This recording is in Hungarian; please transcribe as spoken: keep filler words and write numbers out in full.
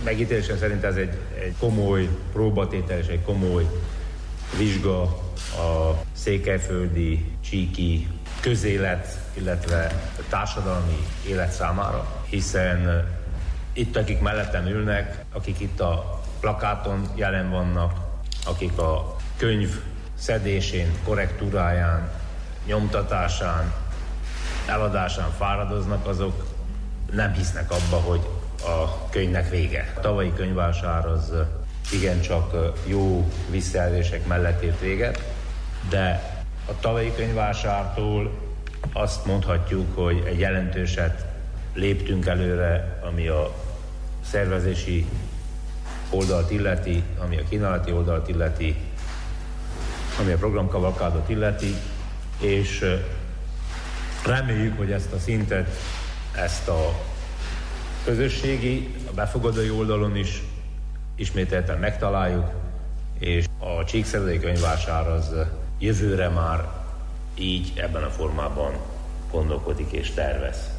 megítélésem szerint ez egy, egy komoly próbatétel és egy komoly vizsga a székelyföldi, csíki közélet, illetve társadalmi élet számára, hiszen itt, akik mellettem ülnek, akik itt a plakáton jelen vannak, akik a könyv szedésén, korrektúráján, nyomtatásán, eladásán fáradoznak, azok nem hisznek abba, hogy a könyvnek vége. A tavalyi könyvvásár az igencsak jó visszajelzések mellett ért véget, de a tavalyi könyvvásártól azt mondhatjuk, hogy egy jelentőset léptünk előre, ami a szervezési oldalt illeti, ami a kínálati oldalt illeti, ami a programkavalkádot illeti, és reméljük, hogy ezt a szintet, ezt a közösségi, a befogadói oldalon is ismételten megtaláljuk, és a Csíkszeredai könyvvásár az jövőre már így ebben a formában gondolkodik és tervez.